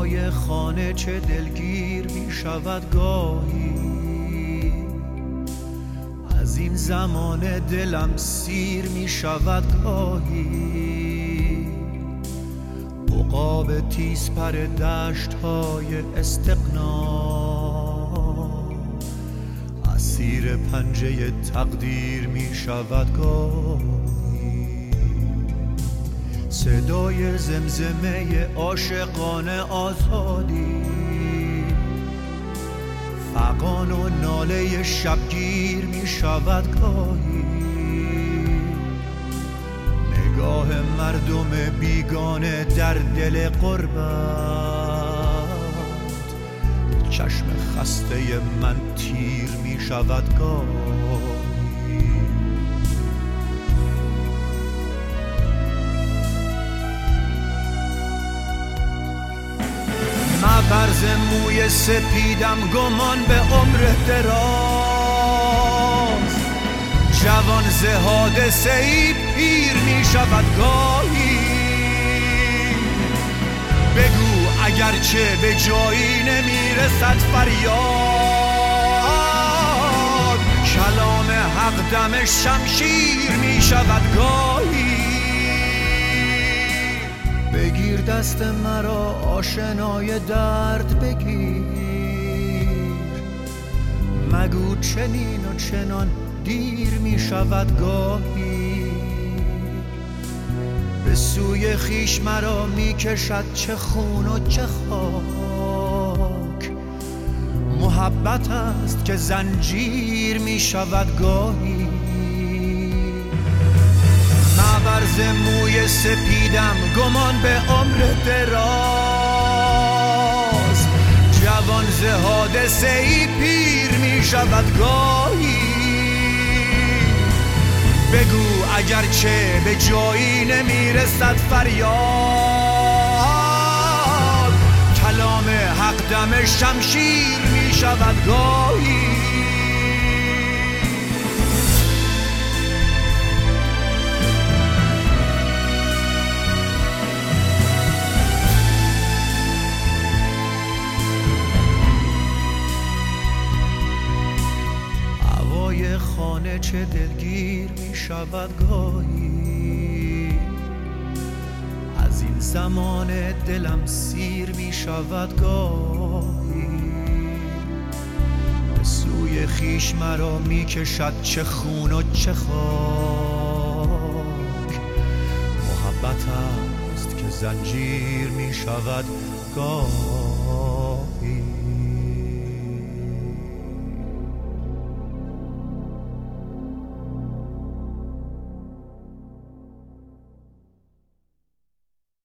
هوای خانه چه دلگیر می شود گاهی، از این زمان دلم سیر می شود گاهی. عقاب تیز پر دشت های استغنا اسیر پنجه تقدیر می شود گاهی. صدای زمزمه عاشقانه آزادی، فغان و ناله شبگیر می شود گاهی. نگاه مردم بیگانه در دل غربت، چشم خسته من تیر می شود گاهی. مبرز موی سپیدم گمان به عمر دراز، جوان ز حادثه ای پیر می شود گاهی. بگو اگرچه به جایی نمی رسد فریاد، کلام حق دم شمشیر می شود گاهی. بگیر دست مرا آشنای درد بگیر، مگو چنین و چنان دیر می شود گاهی. به سوی خیش مرا می کشد چه خون و چه خاک، محبت است که زنجیر می شود گاهی. مبرز موی سپیدم گمان به عمر دراز، جوان ز حادثه ای پیر می شود گاهی. بگو اگرچه به جایی نمی رسد فریاد، کلام حق دم شمشیر می شود گاهی. خانه چه دلگیر می شود گاهی، از این زمان دلم سیر می شود گاهی. به سوی خیش مرا می کشد چه خون و چه خاک، محبت است که زنجیر می شود گاهی.